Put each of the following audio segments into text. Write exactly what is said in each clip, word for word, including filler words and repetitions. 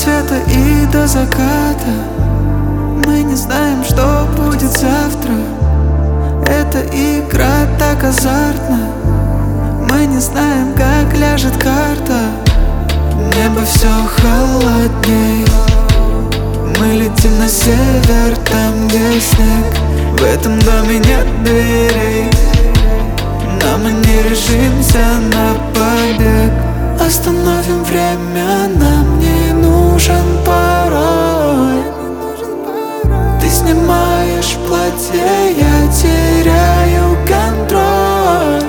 рассвета и до заката. Мы не знаем, что будет завтра. Эта игра так азартна. Мы не знаем, как ляжет карта. Небо все холодней. Мы летим на север, там где снег. В этом доме нет дверей, но мы не решимся на побег. Остановим время, нам не нужен пароль. Ты снимаешь платье, я теряю контроль.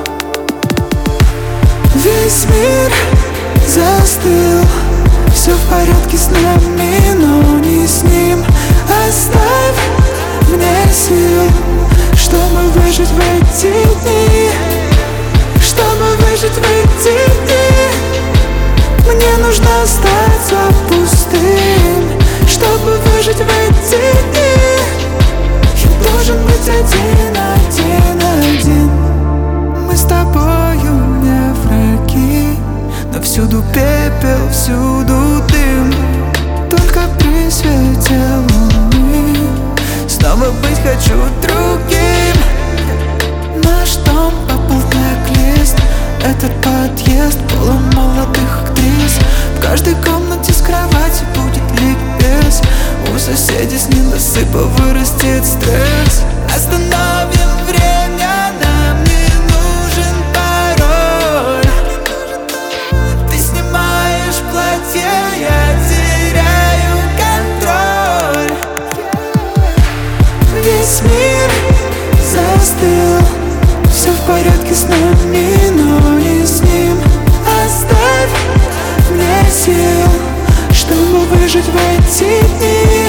Весь мир застыл, все в порядке с нами, но не с ним. Оставь мне сил, чтобы выжить в эти дни. Чтобы выжить в эти дни, мне нужно остаться пустым. Чтобы выжить в эти дни, я должен быть один, один, один. Мы с тобою не враги, но всюду пепел, всюду дым. Только при свете луны снова быть хочу другим. Наш дом попал в блэк-лист. Этот подъезд полон молодых актрис. В каждой комнате с кровати будет ликбез. У соседей с недосыпа вырастет стресс. Остановим время, нам не нужен пароль. Ты снимаешь платье, я теряю контроль. Весь мир застыл, все в порядке с нами, но не с ним. Оставь мне сил, чтобы выжить в эти дни.